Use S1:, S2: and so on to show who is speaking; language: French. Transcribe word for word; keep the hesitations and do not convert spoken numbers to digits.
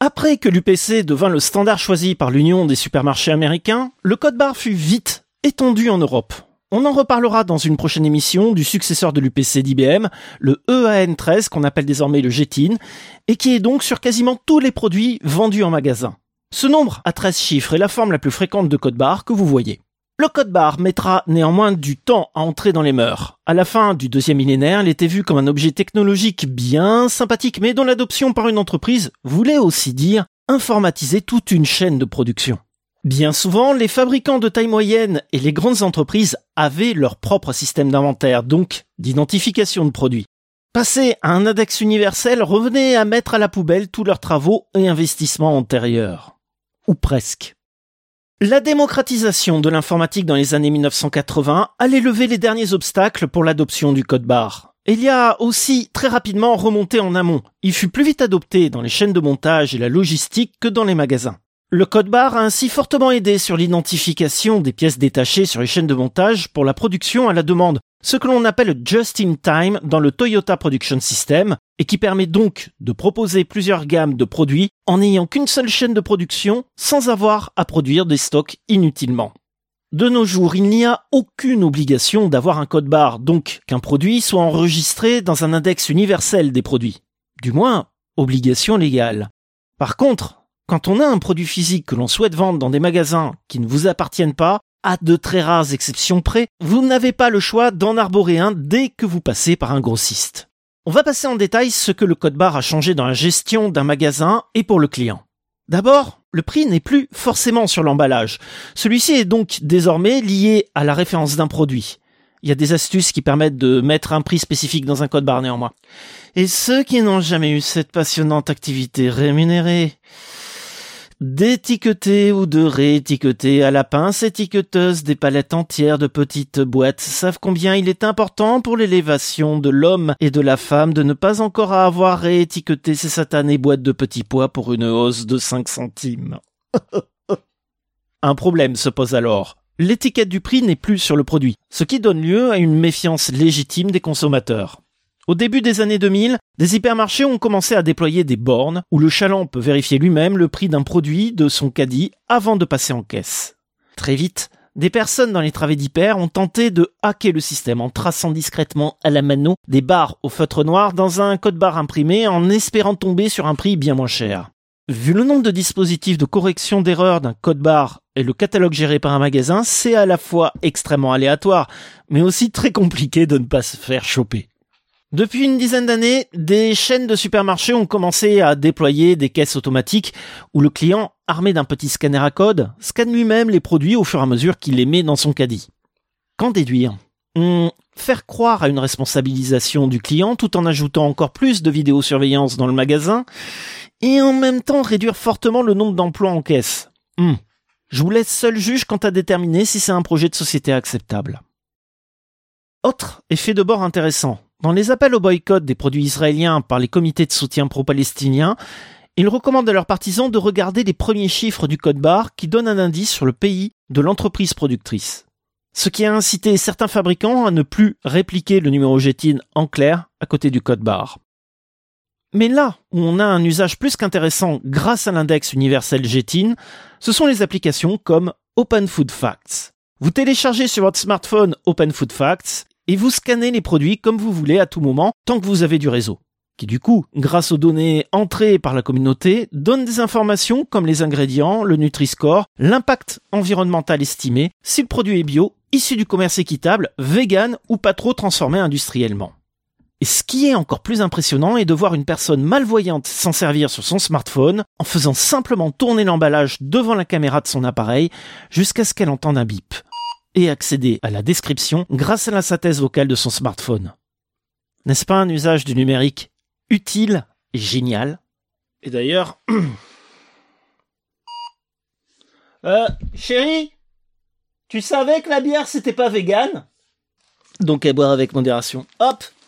S1: Après que l'U P C devint le standard choisi par l'Union des supermarchés américains, le code barre fut vite étendu en Europe. On en reparlera dans une prochaine émission du successeur de l'U P C d'I B M, le E A N treize qu'on appelle désormais le G T I N, et qui est donc sur quasiment tous les produits vendus en magasin. Ce nombre à treize chiffres est la forme la plus fréquente de code barre que vous voyez. Le code barre mettra néanmoins du temps à entrer dans les mœurs. À la fin du deuxième millénaire, il était vu comme un objet technologique bien sympathique, mais dont l'adoption par une entreprise voulait aussi dire informatiser toute une chaîne de production. Bien souvent, les fabricants de taille moyenne et les grandes entreprises avaient leur propre système d'inventaire, donc d'identification de produits. Passer à un index universel revenait à mettre à la poubelle tous leurs travaux et investissements antérieurs. Ou presque. La démocratisation de l'informatique dans les années mille neuf cent quatre-vingts allait lever les derniers obstacles pour l'adoption du code barre. Il y a aussi très rapidement remonté en amont. Il fut plus vite adopté dans les chaînes de montage et la logistique que dans les magasins. Le code barre a ainsi fortement aidé sur l'identification des pièces détachées sur les chaînes de montage pour la production à la demande, ce que l'on appelle just-in-time dans le Toyota Production System, et qui permet donc de proposer plusieurs gammes de produits en n'ayant qu'une seule chaîne de production sans avoir à produire des stocks inutilement. De nos jours, il n'y a aucune obligation d'avoir un code barre, donc qu'un produit soit enregistré dans un index universel des produits. Du moins, obligation légale. Par contre, quand on a un produit physique que l'on souhaite vendre dans des magasins qui ne vous appartiennent pas, à de très rares exceptions près, vous n'avez pas le choix d'en arborer un dès que vous passez par un grossiste. On va passer en détail ce que le code barre a changé dans la gestion d'un magasin et pour le client. D'abord, le prix n'est plus forcément sur l'emballage. Celui-ci est donc désormais lié à la référence d'un produit. Il y a des astuces qui permettent de mettre un prix spécifique dans un code barre néanmoins. Et ceux qui n'ont jamais eu cette passionnante activité rémunérée, d'étiqueter ou de réétiqueter à la pince étiqueteuse des palettes entières de petites boîtes savent combien il est important pour l'élévation de l'homme et de la femme de ne pas encore avoir réétiqueté ces satanées boîtes de petits pois pour une hausse de cinq centimes. Un problème se pose alors. L'étiquette du prix n'est plus sur le produit, ce qui donne lieu à une méfiance légitime des consommateurs. Au début des années deux mille, des hypermarchés ont commencé à déployer des bornes où le chaland peut vérifier lui-même le prix d'un produit de son caddie avant de passer en caisse. Très vite, des personnes dans les travées d'hyper ont tenté de hacker le système en traçant discrètement à la mano des barres au feutre noir dans un code barre imprimé en espérant tomber sur un prix bien moins cher. Vu le nombre de dispositifs de correction d'erreurs d'un code barre et le catalogue géré par un magasin, c'est à la fois extrêmement aléatoire, mais aussi très compliqué de ne pas se faire choper. Depuis une dizaine d'années, des chaînes de supermarchés ont commencé à déployer des caisses automatiques où le client, armé d'un petit scanner à code, scanne lui-même les produits au fur et à mesure qu'il les met dans son caddie. Qu'en déduire ? Hum, faire croire à une responsabilisation du client tout en ajoutant encore plus de vidéosurveillance dans le magasin et en même temps réduire fortement le nombre d'emplois en caisse. Hum. Je vous laisse seul juge quant à déterminer si c'est un projet de société acceptable. Autre effet de bord intéressant. Dans les appels au boycott des produits israéliens par les comités de soutien pro-palestiniens, ils recommandent à leurs partisans de regarder les premiers chiffres du code barre qui donnent un indice sur le pays de l'entreprise productrice. Ce qui a incité certains fabricants à ne plus répliquer le numéro G T I N en clair à côté du code barre. Mais là où on a un usage plus qu'intéressant grâce à l'index universel G T I N, ce sont les applications comme Open Food Facts. Vous téléchargez sur votre smartphone Open Food Facts et vous scannez les produits comme vous voulez à tout moment, tant que vous avez du réseau, qui du coup, grâce aux données entrées par la communauté, donne des informations comme les ingrédients, le Nutri-Score, l'impact environnemental estimé, si le produit est bio, issu du commerce équitable, vegan ou pas trop transformé industriellement. Et ce qui est encore plus impressionnant est de voir une personne malvoyante s'en servir sur son smartphone en faisant simplement tourner l'emballage devant la caméra de son appareil jusqu'à ce qu'elle entende un bip et accéder à la description grâce à la synthèse vocale de son smartphone. N'est-ce pas un usage du numérique utile et génial ? Et d'ailleurs... euh, chérie, tu savais que la bière c'était pas vegan ? Donc à boire avec modération. Hop,